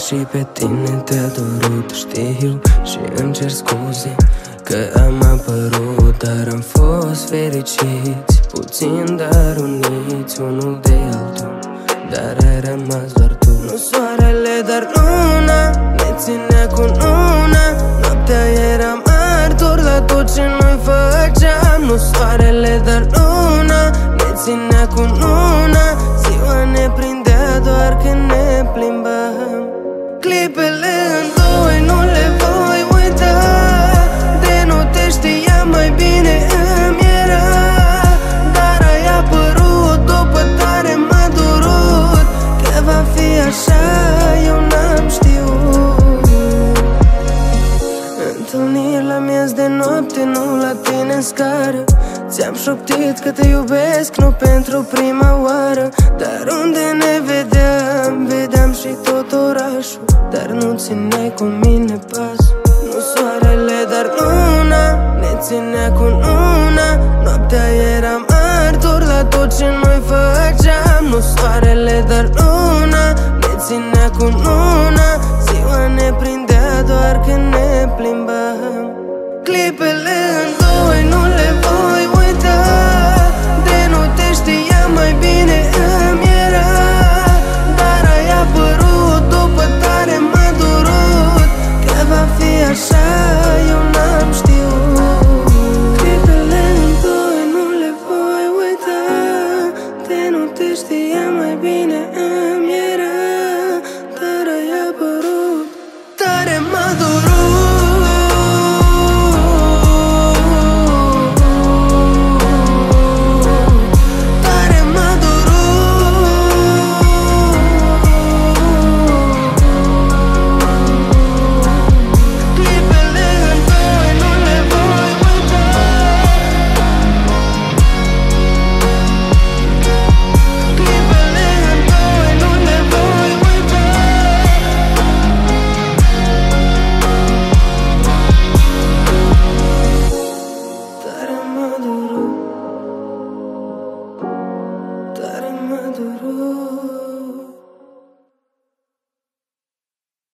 și pe tine te-a dorut, știu și îmi cer scuze că am apărut, dar am fost fericiți, puțin dar uniți unul de altul, dar ai rămas doar tu. Nu soarele, dar luna ne ținea cu una, noaptea era martor la tot ce noi făceam. Nu soarele, dar luna ne ținea cu una, ziua ne prindea doar când ne plimbam. Clipele în doi nu le voi uita, de nu te știam mai bine îmi era, dar ai apărut după tare m-a durut, că va fi așa eu n-am știut. Întâlniri la miez de noapte, nu la tine în scară, ți-am șoptit că te iubesc, nu pentru prima oară, dar unde ne vedeam și tot orașul, dar nu țineai cu mine pasul. Nu soarele, dar luna ne ținea cu una, noaptea era martor la tot ce noi făceam. Nu soarele, dar luna ne ținea cu una, ziua ne prindea doar când ne plimbam. Clipele în doi nu le voi uita, de nu te știam mai bine îmi era, dar ai apărut după tare m-a durut, că va fi așa eu n-am știut. Clipele în doi nu le voi uita, de nu te știam mai bine